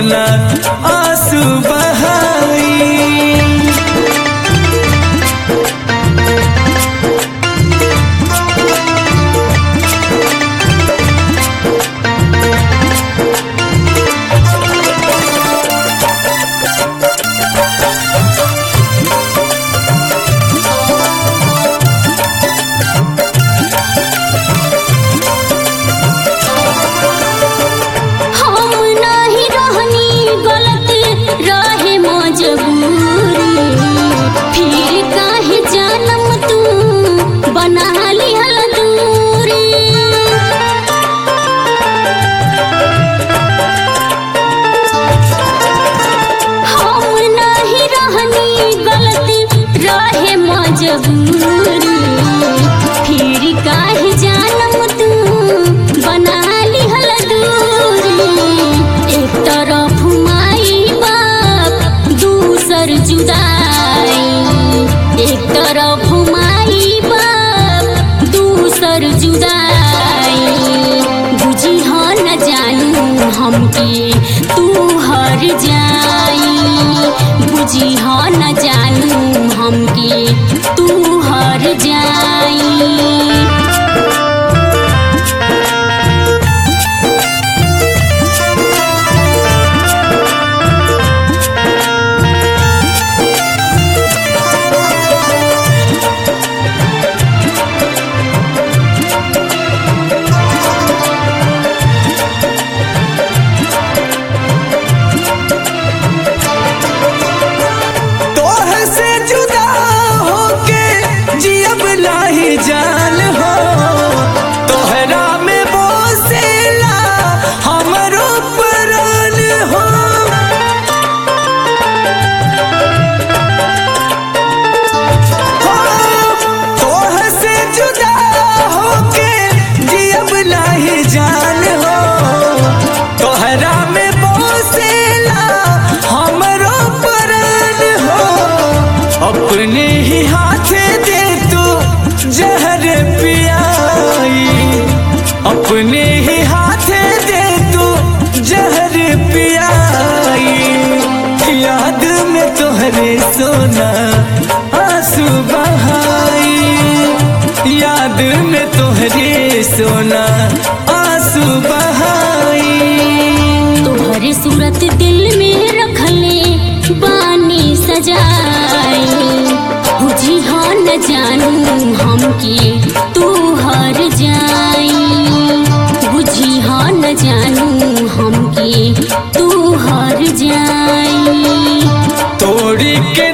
सोना आंसू बहाई। फिर काहे जानम तू बना लिहल दूरी। एक तरफ माई बाप दूसर जुदाई, एक तरफ माई बाप दूसर जुदाई। बुझी हो न जानू हमके तू हर जाई, बुझी हो न जानू हमके तू हर जाई। जान हो तोहरा में बोसेला हमरो प्राण हो। तोह से जुदा होके जियब नाही जान हो, तोहरा में बोसेला हमरो प्राण हो। अपने ही हाथे दे तू जहर पियाई, अपने ही हाथे दे तू जहर पियाई। याद में तोहरे सोना आंसू बहाई, याद में तोहरे सोना आंसू बहाई। तोहरे सूरत दिल में रखले बानी सजाई, बुझी हो न जानू हमके तू हर जाई, बुझी हो न जानू हमके तू हर जाई। तोड़ी के